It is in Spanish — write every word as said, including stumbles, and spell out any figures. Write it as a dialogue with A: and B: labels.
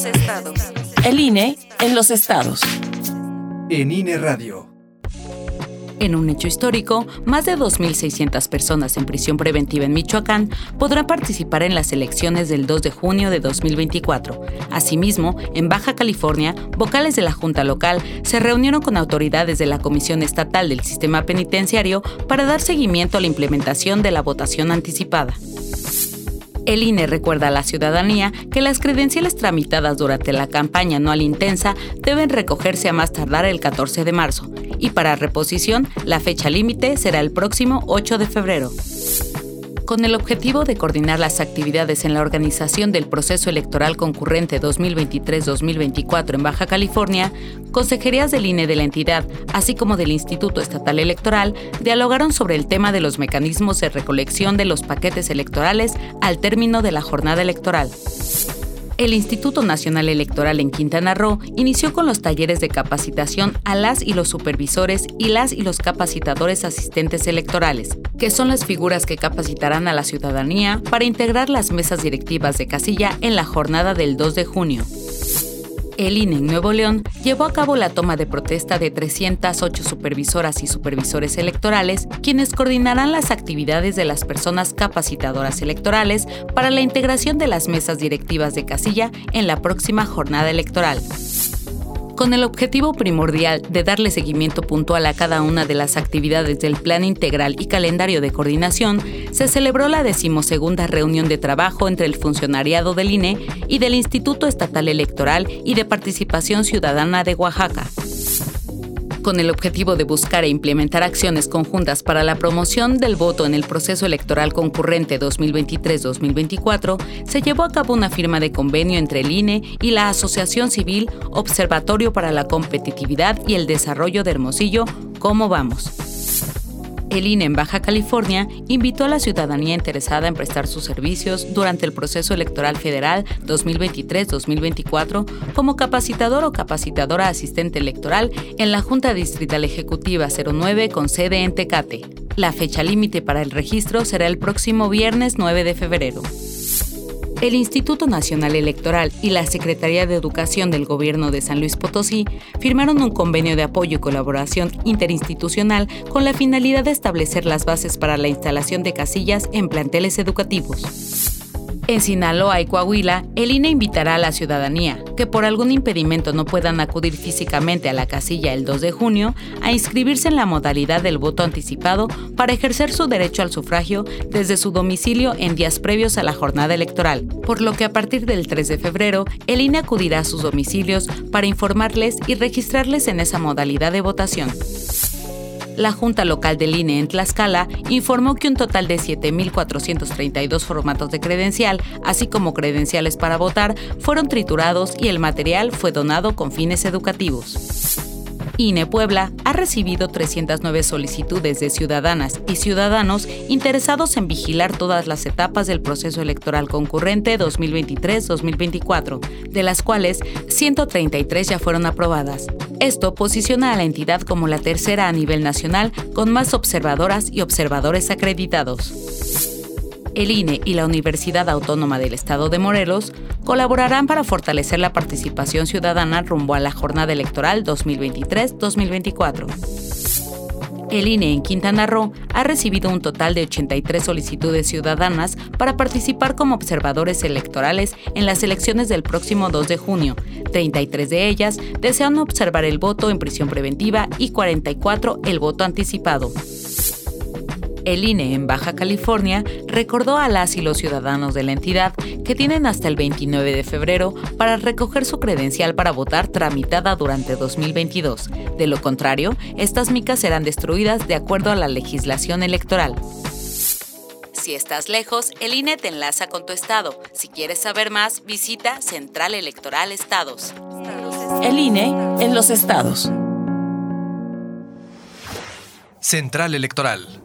A: los estados. El I N E en los estados.
B: En I N E Radio.
C: En un hecho histórico, más de dos mil seiscientas personas en prisión preventiva en Michoacán podrán participar en las elecciones del dos de junio de dos mil veinticuatro. Asimismo, en Baja California, vocales de la Junta Local se reunieron con autoridades de la Comisión Estatal del Sistema Penitenciario para dar seguimiento a la implementación de la votación anticipada. El I N E recuerda a la ciudadanía que las credenciales tramitadas durante la campaña anual intensa deben recogerse a más tardar el catorce de marzo y para reposición la fecha límite será el próximo ocho de febrero. Con el objetivo de coordinar las actividades en la organización del proceso electoral concurrente dos mil veintitrés dos mil veinticuatro en Baja California, consejerías del I N E de la entidad, así como del Instituto Estatal Electoral, dialogaron sobre el tema de los mecanismos de recolección de los paquetes electorales al término de la jornada electoral. El Instituto Nacional Electoral en Quintana Roo inició con los talleres de capacitación a las y los supervisores y las y los capacitadores asistentes electorales, que son las figuras que capacitarán a la ciudadanía para integrar las mesas directivas de casilla en la jornada del dos de junio. El I N E en Nuevo León llevó a cabo la toma de protesta de trescientas ocho supervisoras y supervisores electorales, quienes coordinarán las actividades de las personas capacitadoras electorales para la integración de las mesas directivas de casilla en la próxima jornada electoral. Con el objetivo primordial de darle seguimiento puntual a cada una de las actividades del Plan Integral y Calendario de Coordinación, se celebró la decimosegunda reunión de trabajo entre el funcionariado del I N E y del Instituto Estatal Electoral y de Participación Ciudadana de Oaxaca. Con el objetivo de buscar e implementar acciones conjuntas para la promoción del voto en el proceso electoral concurrente dos mil veintitrés dos mil veinticuatro, se llevó a cabo una firma de convenio entre el I N E y la Asociación Civil Observatorio para la Competitividad y el Desarrollo de Hermosillo, ¿Cómo vamos? El I N E en Baja California invitó a la ciudadanía interesada en prestar sus servicios durante el proceso electoral federal dos mil veintitrés dos mil veinticuatro como capacitador o capacitadora asistente electoral en la Junta Distrital Ejecutiva cero nueve con sede en Tecate. La fecha límite para el registro será el próximo viernes nueve de febrero. El Instituto Nacional Electoral y la Secretaría de Educación del Gobierno de San Luis Potosí firmaron un convenio de apoyo y colaboración interinstitucional con la finalidad de establecer las bases para la instalación de casillas en planteles educativos. En Sinaloa y Coahuila, el I N E invitará a la ciudadanía que por algún impedimento no puedan acudir físicamente a la casilla el dos de junio a inscribirse en la modalidad del voto anticipado para ejercer su derecho al sufragio desde su domicilio en días previos a la jornada electoral, por lo que a partir del tres de febrero, el I N E acudirá a sus domicilios para informarles y registrarles en esa modalidad de votación. La Junta Local del I N E en Tlaxcala informó que un total de siete mil cuatrocientos treinta y dos formatos de credencial, así como credenciales para votar, fueron triturados y el material fue donado con fines educativos. I N E Puebla ha recibido trescientas nueve solicitudes de ciudadanas y ciudadanos interesados en vigilar todas las etapas del proceso electoral concurrente dos mil veintitrés dos mil veinticuatro, de las cuales ciento treinta y tres ya fueron aprobadas. Esto posiciona a la entidad como la tercera a nivel nacional con más observadoras y observadores acreditados. El I N E y la Universidad Autónoma del Estado de Morelos colaborarán para fortalecer la participación ciudadana rumbo a la jornada electoral dos mil veintitrés dos mil veinticuatro. El I N E en Quintana Roo ha recibido un total de ochenta y tres solicitudes ciudadanas para participar como observadores electorales en las elecciones del próximo dos de junio. treinta y tres de ellas desean observar el voto en prisión preventiva y cuarenta y cuatro el voto anticipado. El I N E en Baja California recordó a las y los ciudadanos de la entidad que tienen hasta el veintinueve de febrero para recoger su credencial para votar tramitada durante dos mil veintidós. De lo contrario, estas micas serán destruidas de acuerdo a la legislación electoral. Si estás lejos, el I N E te enlaza con tu estado. Si quieres saber más, visita Central Electoral Estados.
A: El I N E en los estados.
B: Central Electoral.